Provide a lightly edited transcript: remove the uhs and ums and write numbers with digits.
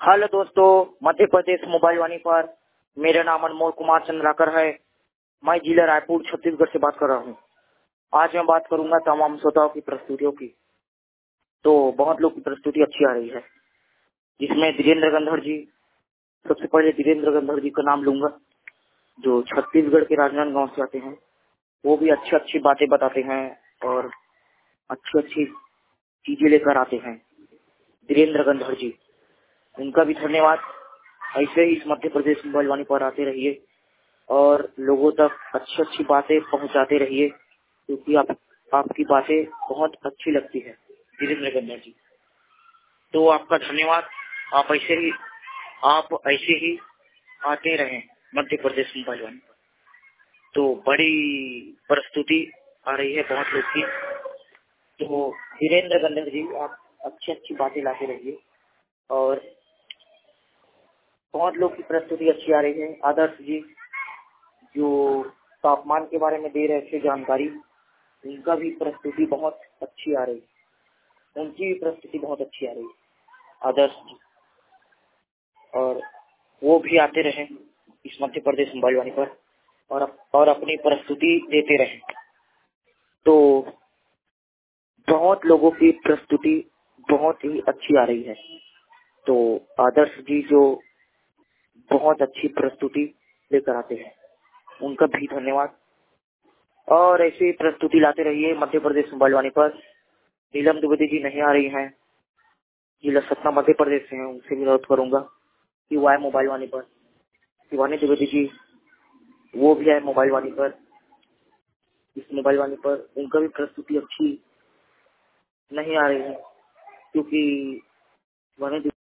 Hello दोस्तों, Madhya Pradesh mobile वाणी पर मेरा नाम अनमोल कुमार चंद्राकर है। मैं जिला रायपुर छत्तीसगढ़ से बात कर रहा हूँ। आज मैं बात करूंगा तमाम श्रोताओं की प्रस्तुतियों की। तो बहुत लोग की प्रस्तुति अच्छी आ रही है, जिसमें धीरेन्द्र गंधड़ जी, सबसे पहले धीरेन्द्र गंधड़ जी का नाम लूंगा, जो छत्तीसगढ़ के राजनांदगांव से आते हैं। वो भी अच्छी अच्छी बातें बताते हैं और अच्छी अच्छी चीजें लेकर आते हैं। धीरेन्द्र गंधड़ जी, उनका भी धन्यवाद। ऐसे ही इस मध्य प्रदेश मोबाइल वाणी पर आते रहिए और लोगों तक अच्छी अच्छी बातें पहुंचाते रहिए, क्योंकि आपकी बातें बहुत अच्छी लगती है धीरेन्द्र गंधड़ जी। तो आपका धन्यवाद। आप ऐसे ही आते रहें मध्य प्रदेश मोबाइल वाणी पर। तो बड़ी प्रस्तुति आ रही है बहुत लोग की। तो धीरेन्द्र गंधड़ जी, आप अच्छी अच्छी बातें लाते रहिए और बहुत लोग की प्रस्तुति अच्छी आ रही है। आदर्श जी, जो तापमान के बारे में दे रहे थे जानकारी, उनका भी प्रस्तुति बहुत अच्छी आ रही है। उनकी भी प्रस्तुति बहुत अच्छी आ रही है, आदर्श जी। और वो भी आते रहे इस मध्य प्रदेश मोबाइल वाणी पर और अपनी प्रस्तुति देते रहे। तो बहुत लोगों की प्रस्तुति बहुत ही अच्छी आ रही है। तो आदर्श जी जो बहुत अच्छी प्रस्तुति लेकर आते हैं, उनका भी धन्यवाद। और ऐसी प्रस्तुति लाते रहिए मध्य प्रदेश मोबाइल वाणी पर। नीलम द्विवेदी जी नहीं आ रही हैं, जिला सतना मध्य प्रदेश से हैं, उनसे भी अनुरोध करूंगा कि वो आए मोबाइल वाणी पर। शिवानी द्विवेदी जी, वो भी आए मोबाइल वाणी पर। इस मोबाइल वाणी पर उनका भी प्रस्तुति अच्छी नहीं आ रही है, क्योंकि शिवानी